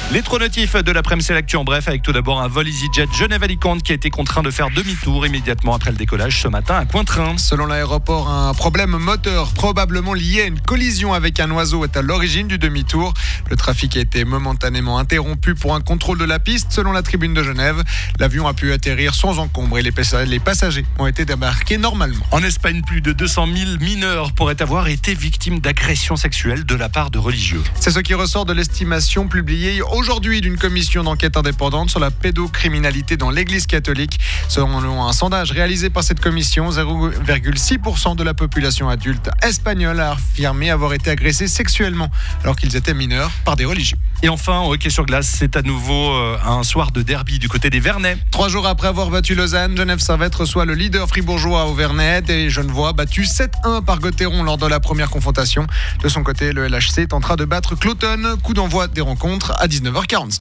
Les trois notifs de l'après-midi, c'est l'actu en bref, avec tout d'abord un vol EasyJet Genève-Alicante qui a été contraint de faire demi-tour immédiatement après le décollage ce matin à Cointrin. Selon l'aéroport, un problème moteur probablement lié à une collision avec un oiseau est à l'origine du demi-tour. Le trafic a été momentanément interrompu pour un contrôle de la piste selon la tribune de Genève. L'avion a pu atterrir sans encombre et les passagers ont été débarqués normalement. En Espagne, plus de 200 000 mineurs pourraient avoir été victimes d'agressions sexuelles de la part de religieux. C'est ce qui ressort de l'estimation publiée aujourd'hui d'une commission d'enquête indépendante sur la pédocriminalité dans l'Église catholique. Selon un sondage réalisé par cette commission, 0,6% de la population adulte espagnole a affirmé avoir été agressée sexuellement alors qu'ils étaient mineurs par des religieux. Et enfin, au hockey sur glace, c'est à nouveau un soir de derby du côté des Vernets. 3 jours après avoir battu Lausanne, Genève Servette reçoit le leader fribourgeois au Vernet et Genevois battu 7-1 par Gauthieron lors de la première confrontation. De son côté, le LHC tentera de battre Cloton. Coup d'envoi des rencontres à 19h40.